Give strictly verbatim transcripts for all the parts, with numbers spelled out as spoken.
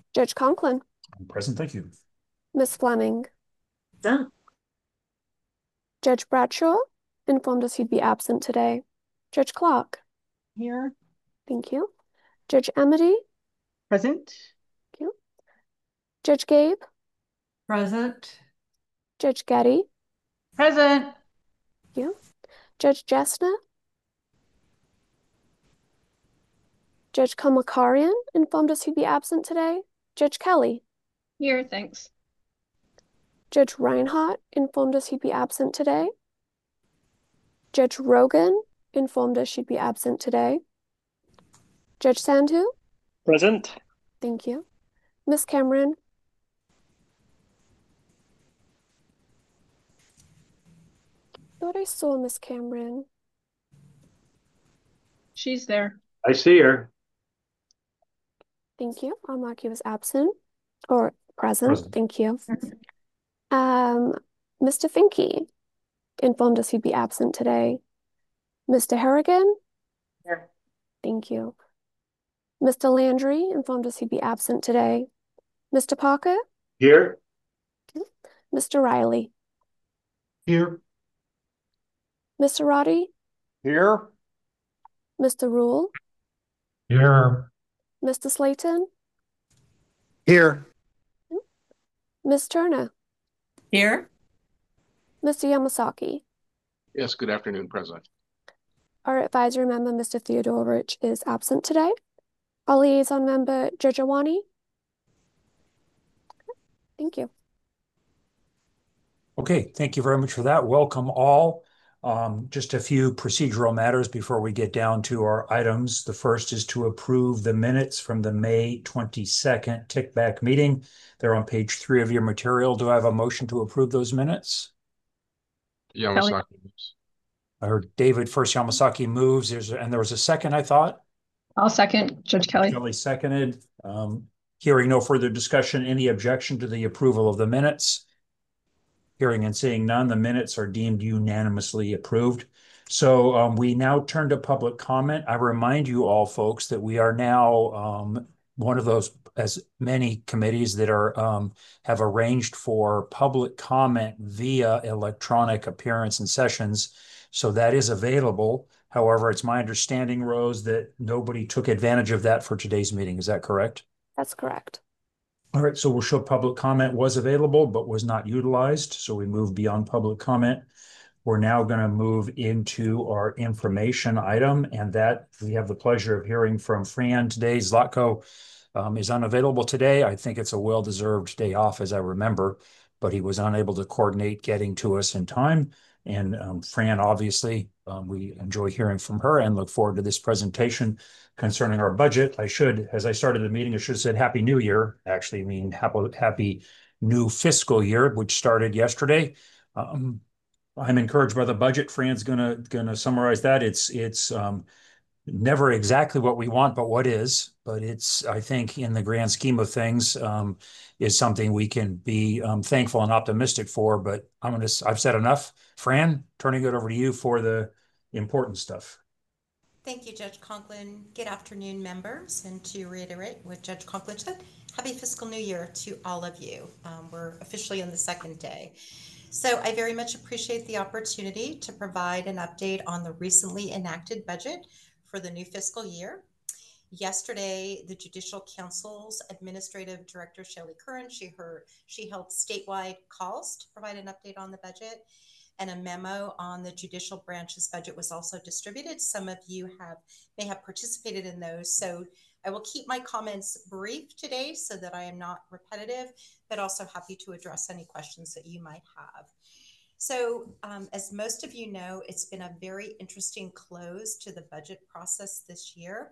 Judge Conklin. I'm present, thank you. Miss Fleming. Done. Judge Bradshaw informed us he'd be absent today. Judge Clark. Here. Thank you. Judge Amity. Present. Thank you. Judge Gabe. Present. Judge Getty. Present. Thank you. Judge Jessner. Judge Kamakarian informed us he'd be absent today. Judge Kelly. Here, thanks. Judge Reinhardt informed us he'd be absent today. Judge Rogan informed us she'd be absent today. Judge Sandhu. Present. Thank you. Miss Cameron. Thought I saw Miss Cameron. She's there. I see her. Thank you. I'll mark you as absent or present. Present. Thank you. Um, Mister Finke informed us he'd be absent today. Mister Harrigan. Here. Thank you. Mister Landry informed us he'd be absent today. Mister Parker. Here. Mister Riley. Here. Mister Roddy. Here. Mister Rule. Here. Mister Slayton. Here. Miss Turner. Here. Mister Yamasaki. Yes, good afternoon, President. Our advisory member, Mister Theodorovich, is absent today. Our liaison member, Judge Awani. Thank you. Okay, thank you very much for that. Welcome all. Um, just a few procedural matters before we get down to our items. The first is to approve the minutes from the May twenty-second Tick-Back meeting. They're on page three of your material. Do I have a motion to approve those minutes? Yamasaki. I heard David first, Yamasaki moves. There's and there was a second, I thought. I'll second Judge Kelly. Kelly seconded. Um, hearing no further discussion, any objection to the approval of the minutes? Hearing and seeing none, the minutes are deemed unanimously approved. So um, we now turn to public comment. I remind you all, folks, that we are now um, one of those, as many committees that are um, have arranged for public comment via electronic appearance and sessions. So that is available. However, it's my understanding, Rose, that nobody took advantage of that for today's meeting. Is that correct? That's correct. All right, so we'll show public comment was available but was not utilized. So we move beyond public comment. We're now going to move into our information item, and that we have the pleasure of hearing from Fran today. Zlatko um, is unavailable today. I think it's a well-deserved day off, as I remember, but he was unable to coordinate getting to us in time. And um, Fran, obviously, um, we enjoy hearing from her and look forward to this presentation concerning our budget. I should, as I started the meeting, I should have said Happy New Year. Actually, I mean happy, happy new fiscal year, which started yesterday. Um, I'm encouraged by the budget. Fran's gonna gonna summarize that. It's it's um, never exactly what we want, but what is. But it's, I think, in the grand scheme of things, um, is something we can be um, thankful and optimistic for. But I'm gonna, I've said enough. Fran, turning it over to you for the important stuff. Thank you, Judge Conklin. Good afternoon, members. And to reiterate what Judge Conklin said, happy fiscal new year to all of you. Um, we're officially on the second day. So I very much appreciate the opportunity to provide an update on the recently enacted budget for the new fiscal year. Yesterday, the Judicial Council's Administrative Director, Shelley Curran, she, her, she held statewide calls to provide an update on the budget, and a memo on the judicial branch's budget was also distributed. Some of you have may have participated in those. So I will keep my comments brief today so that I am not repetitive, but also happy to address any questions that you might have. So um, as most of you know, it's been a very interesting close to the budget process this year.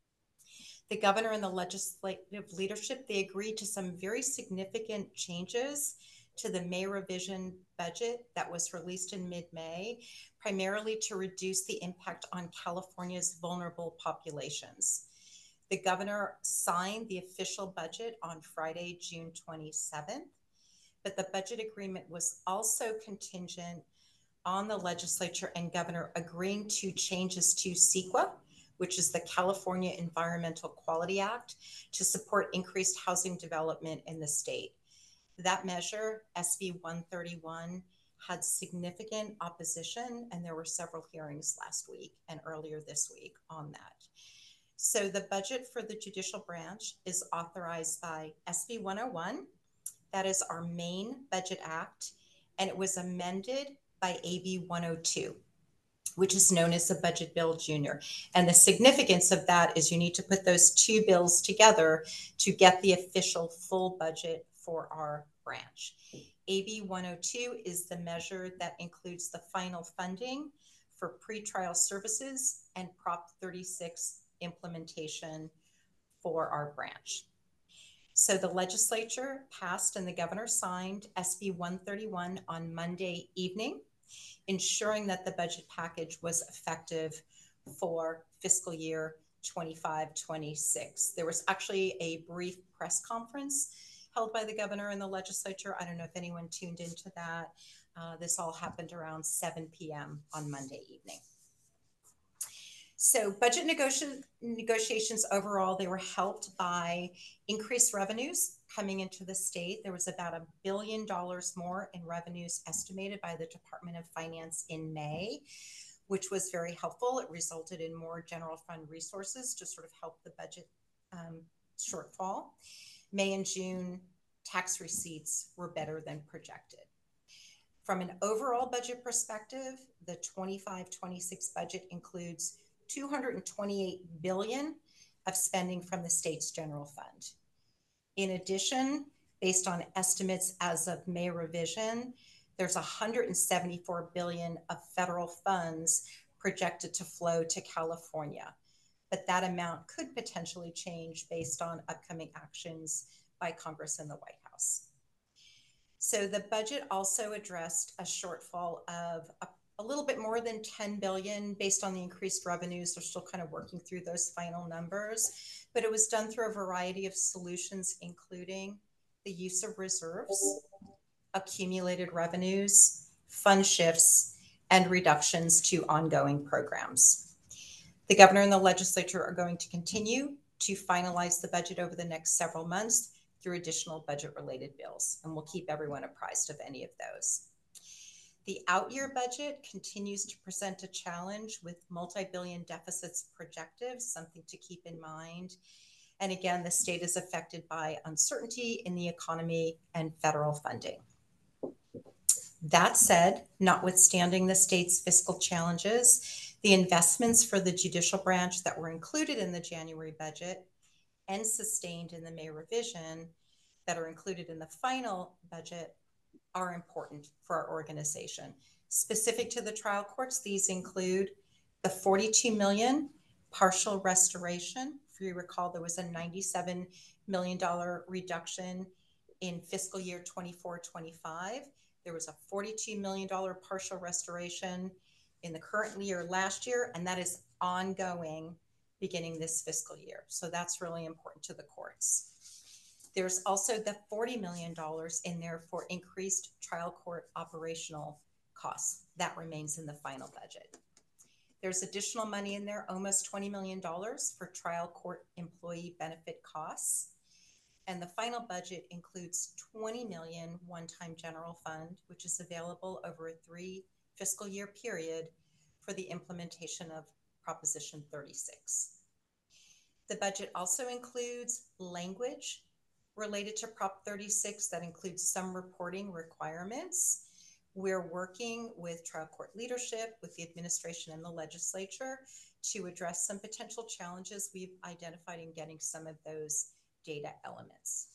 The governor and the legislative leadership, they agreed to some very significant changes to the May revision budget that was released in mid-May, primarily to reduce the impact on California's vulnerable populations. The governor signed the official budget on Friday, June twenty-seventh, but the budget agreement was also contingent on the legislature and governor agreeing to changes to CEQA, which is the California Environmental Quality Act, to support increased housing development in the state. That measure, S B one thirty-one, had significant opposition, and there were several hearings last week and earlier this week on that. So the budget for the judicial branch is authorized by S B one oh one. That is our main budget act, and it was amended by A B one oh two, which is known as the Budget Bill Junior. And the significance of that is you need to put those two bills together to get the official full budget for our branch. A B one oh two is the measure that includes the final funding for pretrial services and Prop thirty-six implementation for our branch. So the legislature passed and the governor signed S B one thirty-one on Monday evening, ensuring that the budget package was effective for fiscal year twenty-five twenty-six. There was actually a brief press conference held by the governor and the legislature. I don't know if anyone tuned into that. Uh, this all happened around seven p m on Monday evening. So budget negoti- negotiations overall, they were helped by increased revenues coming into the state. There was about a billion dollars more in revenues estimated by the Department of Finance in May, which was very helpful. It resulted in more general fund resources to sort of help the budget um, shortfall. May and June tax receipts were better than projected. From an overall budget perspective, the twenty-five twenty-six budget includes two hundred twenty-eight billion dollars of spending from the state's general fund. In addition, based on estimates as of May revision, there's one hundred seventy-four billion dollars of federal funds projected to flow to California. But that amount could potentially change based on upcoming actions by Congress and the White House. So the budget also addressed a shortfall of a a little bit more than ten billion dollars based on the increased revenues. They're still kind of working through those final numbers, but it was done through a variety of solutions, including the use of reserves, accumulated revenues, fund shifts, and reductions to ongoing programs. The governor and the legislature are going to continue to finalize the budget over the next several months through additional budget-related bills, and we'll keep everyone apprised of any of those. The out-year budget continues to present a challenge with multi-billion deficits projected, something to keep in mind. And again, the state is affected by uncertainty in the economy and federal funding. That said, notwithstanding the state's fiscal challenges, the investments for the judicial branch that were included in the January budget and sustained in the May revision that are included in the final budget are important for our organization. Specific to the trial courts, these include the forty-two million dollars partial restoration. If you recall, there was a ninety-seven million dollars reduction in fiscal year twenty-four twenty-five. There was a forty-two million dollars partial restoration in the current year last year, and that is ongoing beginning this fiscal year. So that's really important to the courts. There's also the forty million dollars in there for increased trial court operational costs. That remains in the final budget. There's additional money in there, almost twenty million dollars for trial court employee benefit costs. And the final budget includes twenty million dollars one-time general fund, which is available over a three fiscal year period for the implementation of Proposition thirty-six. The budget also includes language related to Prop thirty-six that includes some reporting requirements. We're working with trial court leadership, with the administration and the legislature to address some potential challenges we've identified in getting some of those data elements.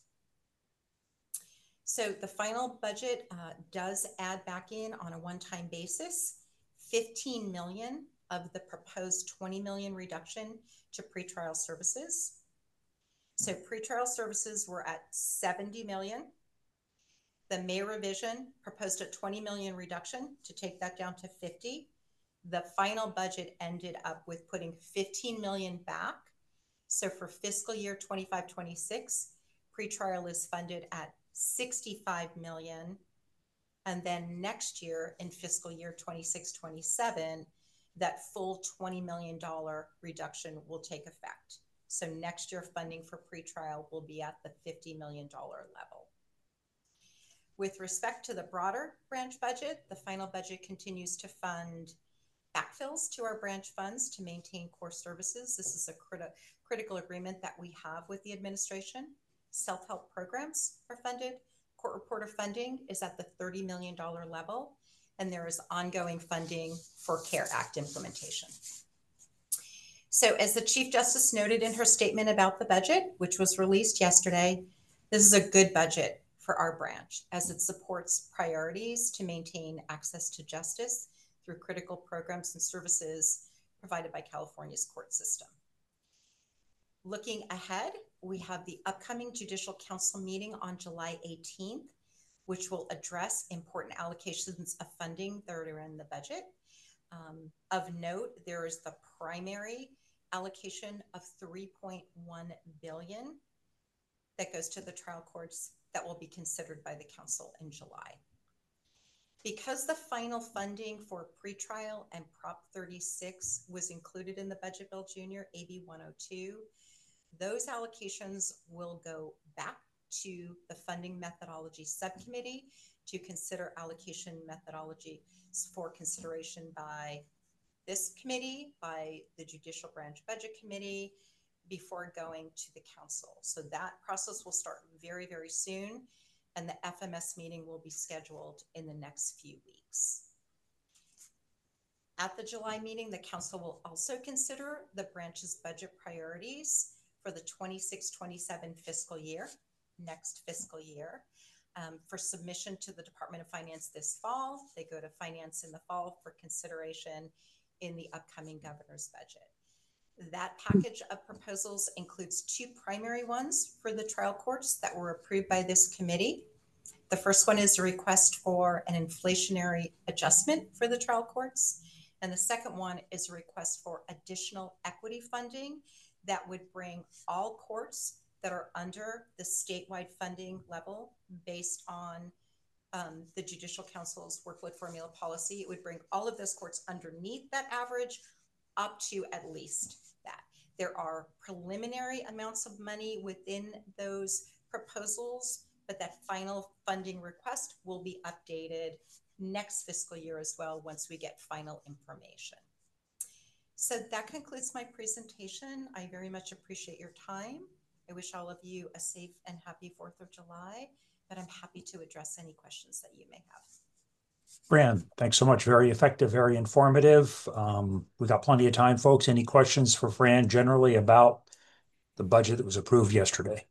So the final budget uh, does add back in on a one-time basis fifteen million dollars of the proposed twenty million dollars reduction to pretrial services. So pretrial services were at seventy million dollars. The May revision proposed a twenty million dollars reduction to take that down to fifty. The final budget ended up with putting fifteen million dollars back. So for fiscal year twenty-five twenty-six, pretrial is funded at sixty-five million dollars. And then next year in fiscal year twenty-six twenty-seven, that full twenty million dollars reduction will take effect. So next year funding for pretrial will be at the fifty million dollars level. With respect to the broader branch budget, the final budget continues to fund backfills to our branch funds to maintain core services. This is a criti- critical agreement that we have with the administration. Self-help programs are funded. Court reporter funding is at the thirty million dollars level, and there is ongoing funding for CARE Act implementation. So as the Chief Justice noted in her statement about the budget, which was released yesterday, this is a good budget for our branch as it supports priorities to maintain access to justice through critical programs and services provided by California's court system. Looking ahead, we have the upcoming Judicial Council meeting on July eighteenth, which will address important allocations of funding that are in the budget. Um, of note, there is the primary allocation of three point one billion dollars that goes to the trial courts that will be considered by the council in July. Because the final funding for pretrial and Prop thirty-six was included in the Budget Bill Junior, A B one oh two, those allocations will go back to the Funding Methodology Subcommittee to consider allocation methodology for consideration by this committee, by the Judicial Branch Budget Committee, before going to the council. So that process will start very, very soon, and the F M S meeting will be scheduled in the next few weeks. At the July meeting, the council will also consider the branch's budget priorities for the twenty-six twenty-seven fiscal year, next fiscal year. Um, for submission to the Department of Finance this fall. They go to Finance in the fall for consideration in the upcoming governor's budget. That package of proposals includes two primary ones for the trial courts that were approved by this committee. The first one is a request for an inflationary adjustment for the trial courts. And the second one is a request for additional equity funding that would bring all courts that are under the statewide funding level based on um, the Judicial Council's workload formula policy. It would bring all of those courts underneath that average up to at least that. There are preliminary amounts of money within those proposals, but that final funding request will be updated next fiscal year as well once we get final information. So that concludes my presentation. I very much appreciate your time. I wish all of you a safe and happy fourth of July, but I'm happy to address any questions that you may have. Fran, thanks so much. Very effective, very informative. Um, we got plenty of time, folks. Any questions for Fran generally about the budget that was approved yesterday?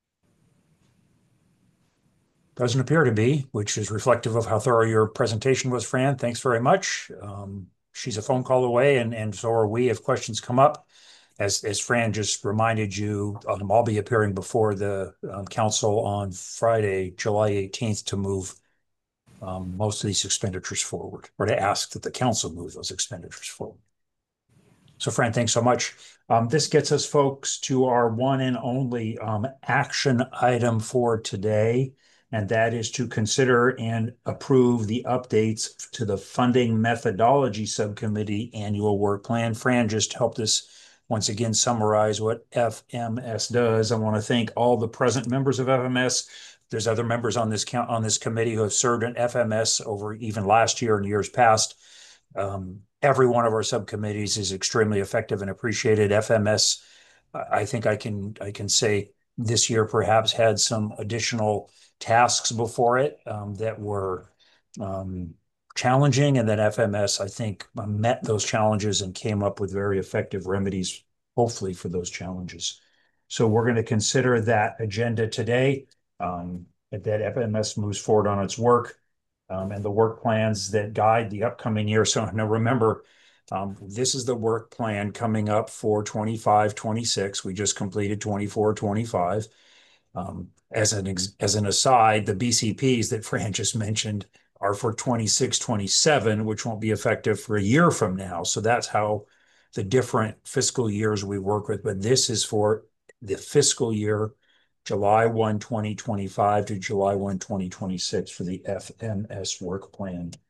Doesn't appear to be, which is reflective of how thorough your presentation was, Fran. Thanks very much. Um, she's a phone call away, and, and so are we if questions come up. As, as Fran just reminded you, um, I'll be appearing before the um, council on Friday, July eighteenth, to move um, most of these expenditures forward, or to ask that the council move those expenditures forward. So Fran, thanks so much. Um, this gets us, folks, to our one and only um, action item for today, and that is to consider and approve the updates to the Funding Methodology Subcommittee Annual Work Plan. Fran just helped us once again summarize what F M S does. I want to thank all the present members of F M S. There's other members on this count on this committee who have served in F M S over even last year and years past. Um, every one of our subcommittees is extremely effective and appreciated. F M S, I think I can I can say this year perhaps had some additional tasks before it um, that were um, challenging, and that F M S, I think, met those challenges and came up with very effective remedies, hopefully, for those challenges. So we're going to consider that agenda today, um, that F M S moves forward on its work um, and the work plans that guide the upcoming year. So now remember, um, this is the work plan coming up for twenty-five twenty-six. We just completed twenty-four twenty-five. Um, as an as an aside, the B C Ps that Fran just mentioned are for twenty-six twenty-seven, which won't be effective for a year from now. So that's how the different fiscal years we work with. But this is for the fiscal year, July first, twenty twenty-five to July first, twenty twenty-six for the F M S work plan.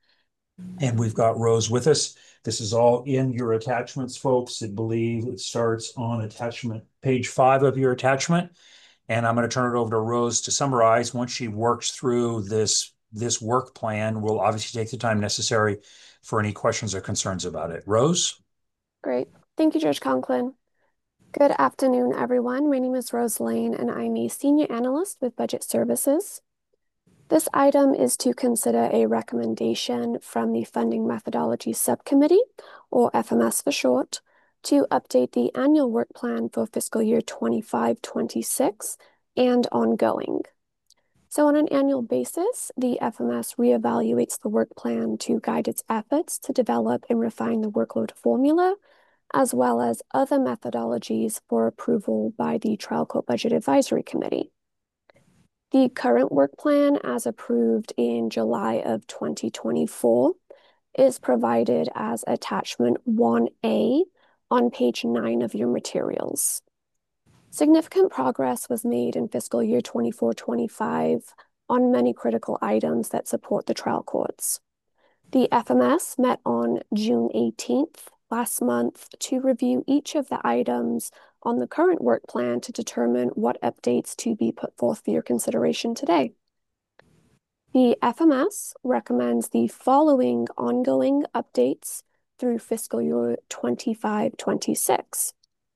And we've got Rose with us. This is all in your attachments, folks. I believe it starts on attachment page five of your attachment. And I'm going to turn it over to Rose to summarize. Once she works through this, this work plan, we'll obviously take the time necessary for any questions or concerns about it. Rose? Great. Thank you, Judge Conklin. Good afternoon, everyone. My name is Rose Lane, and I'm a senior analyst with Budget Services. This item is to consider a recommendation from the Funding Methodology Subcommittee, or F M S for short, to update the annual work plan for fiscal year twenty-five twenty-six and ongoing. So on an annual basis, the F M S reevaluates the work plan to guide its efforts to develop and refine the workload formula, as well as other methodologies for approval by the Trial Court Budget Advisory Committee. The current work plan, as approved in July of twenty twenty-four, is provided as attachment one A on page nine of your materials. Significant progress was made in fiscal year twenty-four twenty-five on many critical items that support the trial courts. The F M S met on June eighteenth last month to review each of the items on the current work plan to determine what updates to be put forth for your consideration today. The F M S recommends the following ongoing updates through fiscal year twenty-five twenty-six.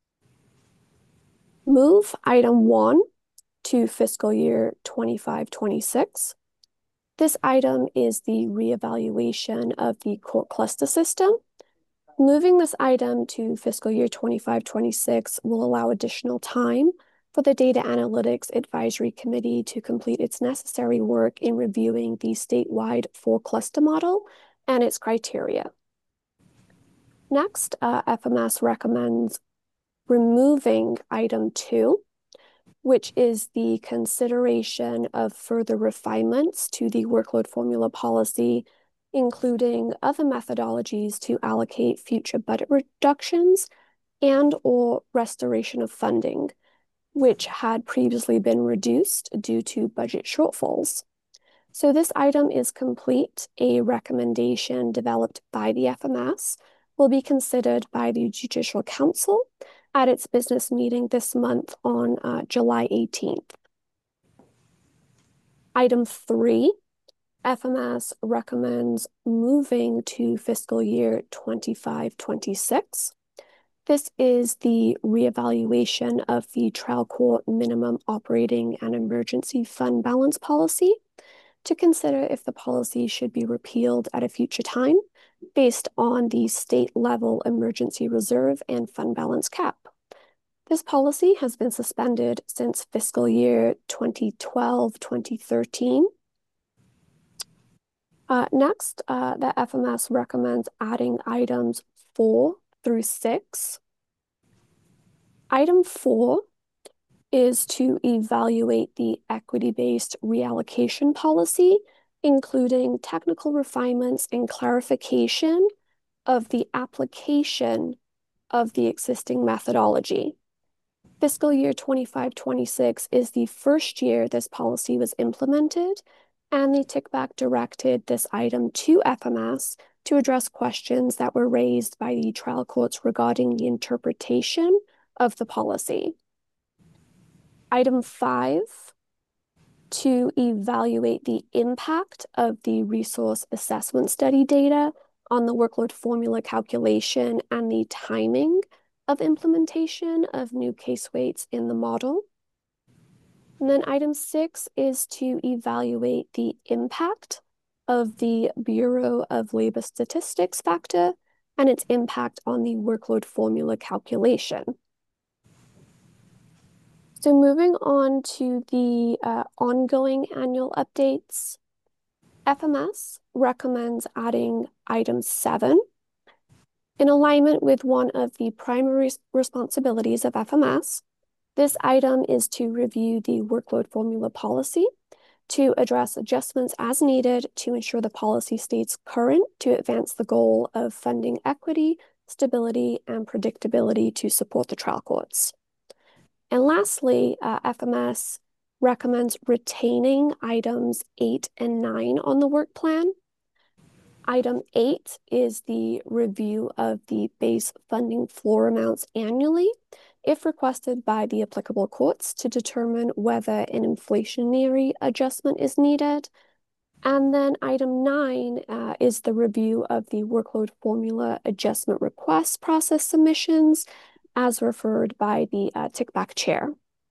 Move item one to fiscal year twenty-five twenty-six. This item is the reevaluation of the court cluster system. Moving this item to fiscal year twenty-five twenty-six will allow additional time for the Data Analytics Advisory Committee to complete its necessary work in reviewing the statewide four cluster model and its criteria. Next, uh, F M S recommends removing item two, which is the consideration of further refinements to the workload formula policy, including other methodologies to allocate future budget reductions and or restoration of funding, which had previously been reduced due to budget shortfalls. So this item is complete. A recommendation developed by the F M S will be considered by the Judicial Council at its business meeting this month on uh, July eighteenth. Item three, F M S recommends moving to fiscal year twenty-five twenty-six. This is the reevaluation of the trial court minimum operating and emergency fund balance policy to consider if the policy should be repealed at a future time based on the state level emergency reserve and fund balance cap. This policy has been suspended since fiscal year twenty twelve twenty thirteen. Uh, next, uh, the F M S recommends adding items four through six. Item four is to evaluate the equity-based reallocation policy, including technical refinements and clarification of the application of the existing methodology. Fiscal year twenty-five twenty-six is the first year this policy was implemented, and the Tickback directed this item to F M S to address questions that were raised by the trial courts regarding the interpretation of the policy. Item five, to evaluate the impact of the resource assessment study data on the workload formula calculation and the timing of implementation of new case weights in the model. And then item six is to evaluate the impact of the Bureau of Labor Statistics factor and its impact on the workload formula calculation. So moving on to the uh, ongoing annual updates, F M S recommends adding item seven. In alignment with one of the primary responsibilities of F M S, this item is to review the workload formula policy to address adjustments as needed to ensure the policy stays current to advance the goal of funding equity, stability, and predictability to support the trial courts. And lastly, uh, F M S recommends retaining items eight and nine on the work plan. Item eight is the review of the base funding floor amounts annually, if requested by the applicable courts to determine whether an inflationary adjustment is needed. And then item nine uh, is the review of the workload formula adjustment request process submissions as referred by the uh, Tickback chair.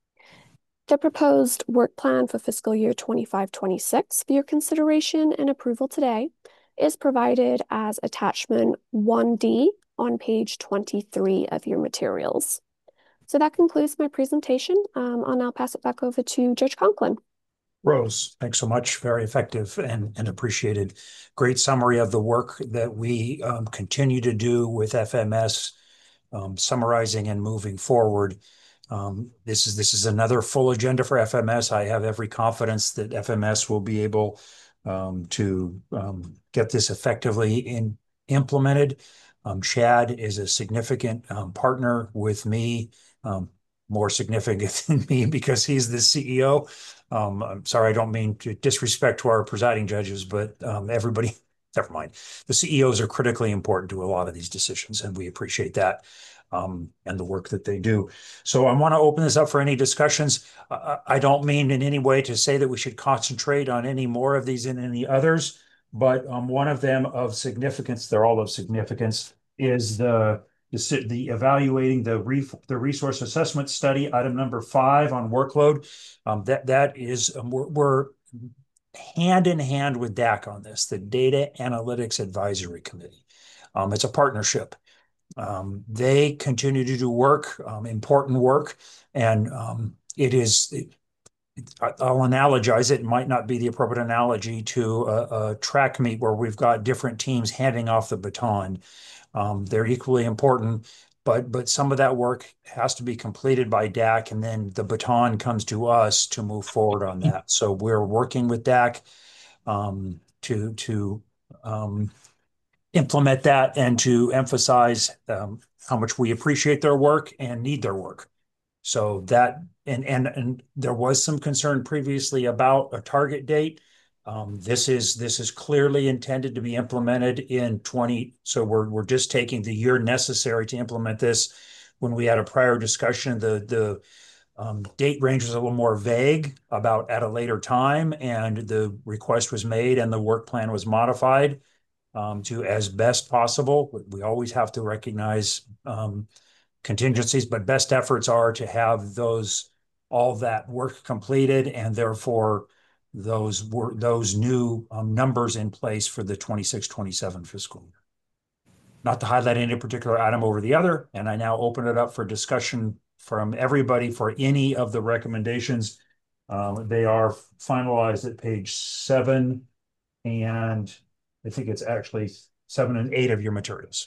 The proposed work plan for fiscal year twenty-five twenty-six for your consideration and approval today is provided as attachment one D on page twenty-three of your materials. So that concludes my presentation. Um, I'll now pass it back over to Judge Conklin. Rose, thanks so much. Very effective and, and appreciated. Great summary of the work that we um, continue to do with F M S, um, summarizing and moving forward. Um, this is this is another full agenda for F M S. I have every confidence that F M S will be able um, to um, get this effectively in, implemented. Um, Chad is a significant um, partner with me, um, more significant than me because he's the C E O. Um, I'm sorry, I don't mean to disrespect to our presiding judges, but um, everybody, never mind. The C E Os are critically important to a lot of these decisions, and we appreciate that um, and the work that they do. So I want to open this up for any discussions. Uh, I don't mean in any way to say that we should concentrate on any more of these than any others, but um, one of them of significance, they're all of significance, is the the, the evaluating the re, the resource assessment study, item number five on workload. Um, that that is um, we're, we're hand in hand with D A C on this, the Data Analytics Advisory Committee. Um, it's a partnership. Um, they continue to do work, um, important work, and um, it is. It, I'll analogize it. It might not be the appropriate analogy to a, a track meet where we've got different teams handing off the baton. Um, they're equally important, but but some of that work has to be completed by D A C, and then the baton comes to us to move forward on that. So we're working with D A C um, to to um, implement that and to emphasize um, how much we appreciate their work and need their work. So that and and and there was some concern previously about a target date. Um, this is this is clearly intended to be implemented in twenty. So we're we're just taking the year necessary to implement this. When we had a prior discussion, the the um, date range was a little more vague about at a later time, and the request was made and the work plan was modified um, to as best possible. We always have to recognize um, contingencies, but best efforts are to have those all that work completed, and therefore those were those new um, numbers in place for the twenty-six twenty-seven fiscal year. Not to highlight any particular item over the other, and I now open it up for discussion from everybody for any of the recommendations. Uh, they are finalized at page seven, and I think it's actually seven and eight of your materials.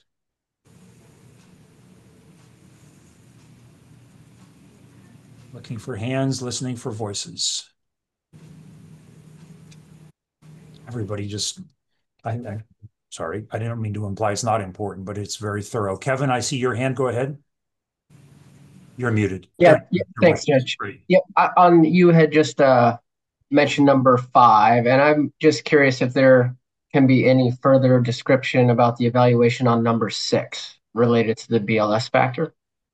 Looking for hands, listening for voices. Everybody just, I, I, sorry, I didn't mean to imply it's not important, but it's very thorough. Kevin, I see your hand. Go ahead. You're muted. Yeah, yeah thanks, Judge. Yeah, I, on you had just uh, mentioned number five, and I'm just curious if there can be any further description about the evaluation on number six related to the B L S factor.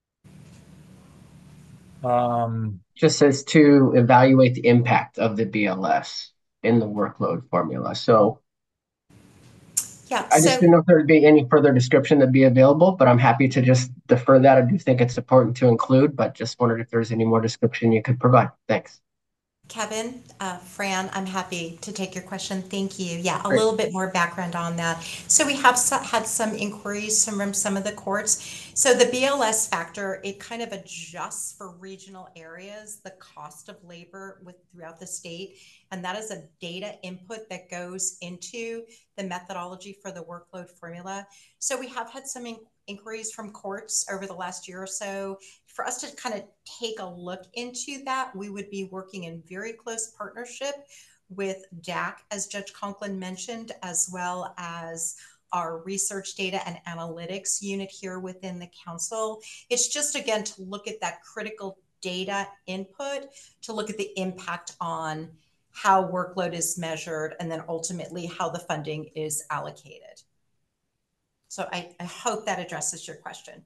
Um, just says to evaluate the impact of the B L S in the workload formula. So yeah, I just so, didn't know if there would be any further description that'd be available, but I'm happy to just defer that. I do think it's important to include, but just wondered if there's any more description you could provide. Thanks. Kevin, uh, Fran, I'm happy to take your question. Thank you. Yeah, a Great. little bit more background on that. So we have so, had some inquiries from some of the courts. So the B L S factor, it kind of adjusts for regional areas, the cost of labor with throughout the state. And that is a data input that goes into the methodology for the workload formula. So we have had some in inquiries from courts over the last year or so. For us to kind of take a look into that, we would be working in very close partnership with D A C, as Judge Conklin mentioned, as well as our research data and analytics unit here within the council. It's just, again, to look at that critical data input, to look at the impact on how workload is measured, and then ultimately how the funding is allocated. So I, I hope that addresses your question.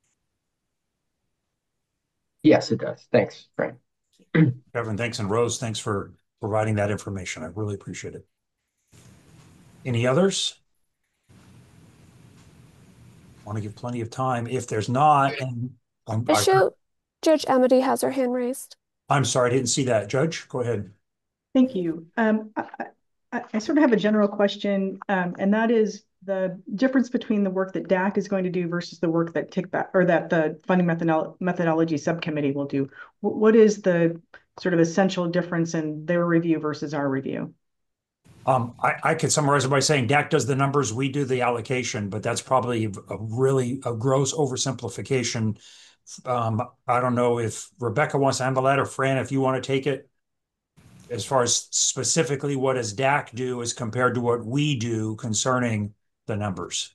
Yes, it does. Thanks, Fran. Kevin, thanks. And Rose, thanks for providing that information. I really appreciate it. Any others? Want to give plenty of time. If there's not, and I'm, I, Issue, Judge Amity has her hand raised. I'm sorry, I didn't see that. Judge, go ahead. Thank you. Um, I, I, I sort of have a general question, um, and that is the difference between the work that D A C is going to do versus the work that Kickback or that the funding methodolo methodology subcommittee will do. W what is the sort of essential difference in their review versus our review? Um, I, I could summarize it by saying D A C does the numbers, we do the allocation, but that's probably a really a gross oversimplification. Um, I don't know if Rebecca wants to handle that, or Fran, if you want to take it. As far as specifically what does D A C do as compared to what we do concerning the numbers.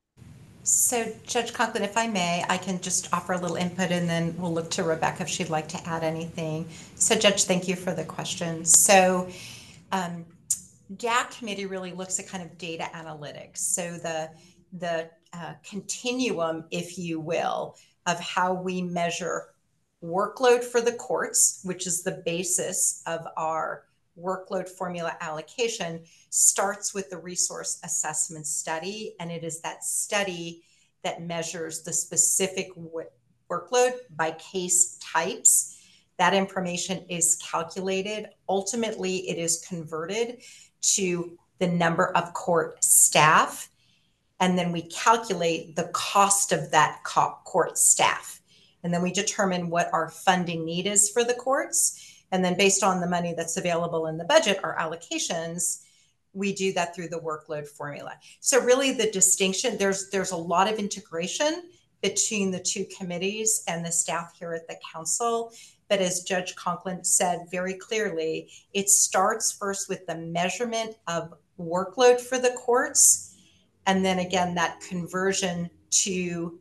So Judge Conklin, if I may, I can just offer a little input and then we'll look to Rebecca if she'd like to add anything. So Judge, thank you for the question. So um, D A C committee really looks at kind of data analytics. So the, the uh, continuum, if you will, of how we measure workload for the courts, which is the basis of our workload formula allocation, starts with the resource assessment study. And it is that study that measures the specific workload by case types. That information is calculated. Ultimately, it is converted to the number of court staff. And then we calculate the cost of that court staff. And then we determine what our funding need is for the courts. And then based on the money that's available in the budget, our allocations, we do that through the workload formula. So really the distinction, there's, there's a lot of integration between the two committees and the staff here at the council. But as Judge Conklin said very clearly, it starts first with the measurement of workload for the courts. And then again, that conversion to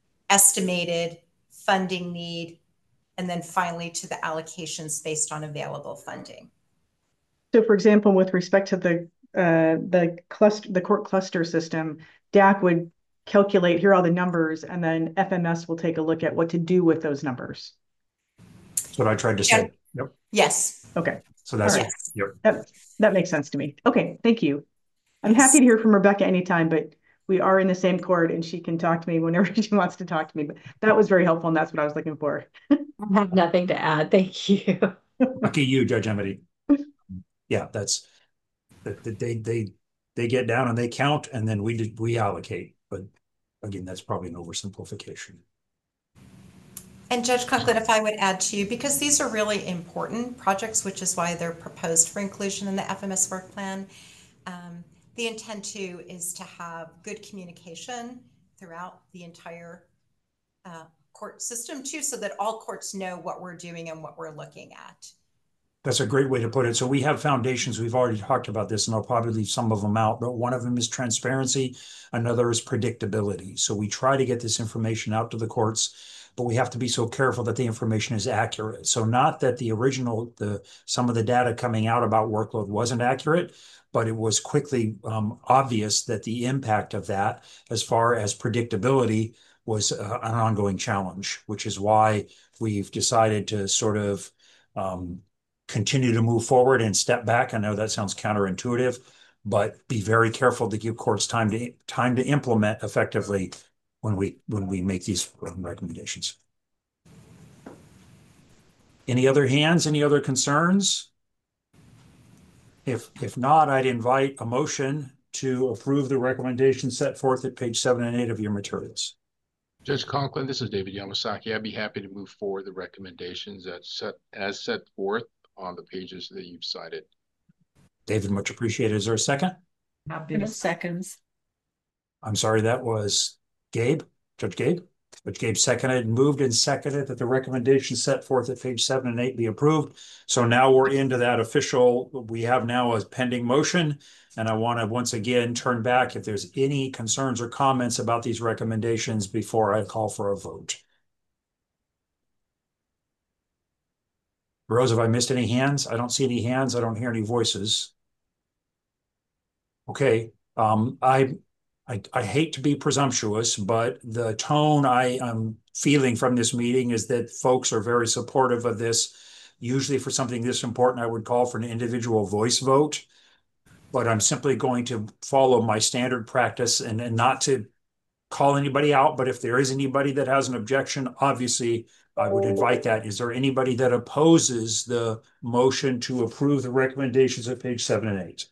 estimated funding need, and then finally to the allocations based on available funding. So for example, with respect to the uh, the cluster, the court cluster system, D A C would calculate, here are all the numbers, and then F M S will take a look at what to do with those numbers. That's what I tried to say. Yeah. Yep. Yes. Okay. So that's right. it. Yep. That, that makes sense to me. Okay, thank you. I'm Yes. happy to hear from Rebecca anytime, but we are in the same court and she can talk to me whenever she wants to talk to me. But that was very helpful and that's what I was looking for. I have nothing to add. Thank you. Lucky you, Judge Amity. Yeah, that's that they they they get down and they count, and then we did we allocate. But again, that's probably an oversimplification. And Judge Conklin, if I would add to you, because these are really important projects, which is why they're proposed for inclusion in the F M S work plan. Um, the intent too is to have good communication throughout the entire uh, court system too, so that all courts know what we're doing and what we're looking at. That's a great way to put it. So we have foundations. We've already talked about this, and I'll probably leave some of them out, but one of them is transparency. Another is predictability. So we try to get this information out to the courts, but we have to be so careful that the information is accurate. So not that the original, the some of the data coming out about workload wasn't accurate, but it was quickly um, obvious that the impact of that, as far as predictability, was uh, an ongoing challenge, which is why we've decided to sort of um, continue to move forward and step back. I know that sounds counterintuitive, but be very careful to give courts time to time to implement effectively when we when we make these recommendations. Any other hands? Any other concerns? If if not, I'd invite a motion to approve the recommendations set forth at page seven and eight of your materials. Judge Conklin, this is David Yamasaki. I'd be happy to move forward the recommendations that set as set forth on the pages that you've cited. David, much appreciated. Is there a second? Happy to seconds. I'm sorry, that was Gabe, Judge Gabe. Judge Gabe seconded and moved and seconded that the recommendations set forth at page seven and eight be approved. So now we're into that official, we have now a pending motion. And I want to once again turn back if there's any concerns or comments about these recommendations before I call for a vote. Rose, have I missed any hands? I don't see any hands. I don't hear any voices. Okay. Um, I, I, I hate to be presumptuous, but the tone I am feeling from this meeting is that folks are very supportive of this. Usually for something this important, I would call for an individual voice vote, but I'm simply going to follow my standard practice and, and not to call anybody out. But if there is anybody that has an objection, obviously I would invite that. Is there anybody that opposes the motion to approve the recommendations at page seven and eight?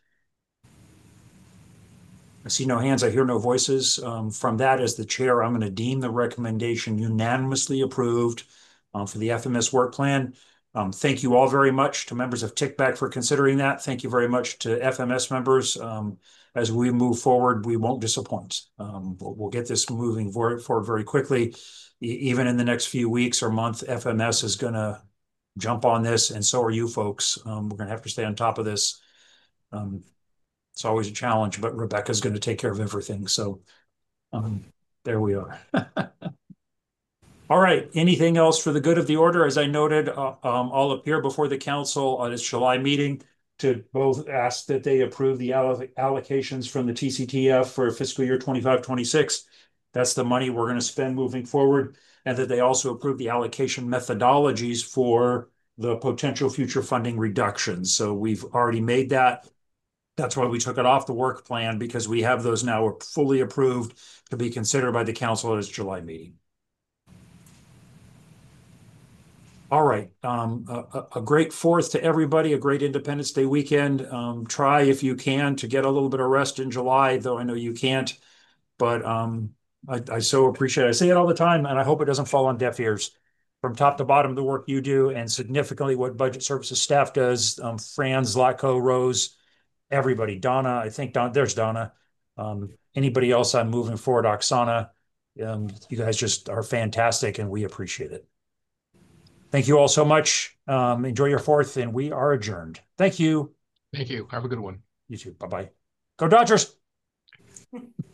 I see no hands. I hear no voices. Um, from that, as the chair, I'm going to deem the recommendation unanimously approved um, for the F M S work plan. Um, thank you all very much to members of T I C B A C for considering that. Thank you very much to F M S members. Um, as we move forward, we won't disappoint. Um, we'll, we'll get this moving forward, forward very quickly. E even in the next few weeks or month, F M S is going to jump on this, and so are you folks. Um, we're going to have to stay on top of this. Um, It's always a challenge, but Rebecca's going to take care of everything. So um, there we are. All right. Anything else for the good of the order? As I noted, uh, um, I'll appear before the council on its July meeting to both ask that they approve the alloc allocations from the T C T F for fiscal year twenty-five twenty-six. That's the money we're going to spend moving forward, and that they also approve the allocation methodologies for the potential future funding reductions. So we've already made that. That's why we took it off the work plan, because we have those now fully approved to be considered by the council at its July meeting. All right. Um, a, a great fourth to everybody, a great Independence Day weekend. Um, try, if you can, to get a little bit of rest in July, though I know you can't. But um, I, I so appreciate it. I say it all the time, and I hope it doesn't fall on deaf ears. From top to bottom, the work you do, and significantly what Budget Services staff does, um, Franz, Zlatko, Rose, everybody, Donna, I think Don, there's Donna. Um, anybody else I'm moving forward, Oksana, um, you guys just are fantastic, and we appreciate it. Thank you all so much. Um, enjoy your fourth, and we are adjourned. Thank you. Thank you. Have a good one. You too. Bye-bye. Go Dodgers.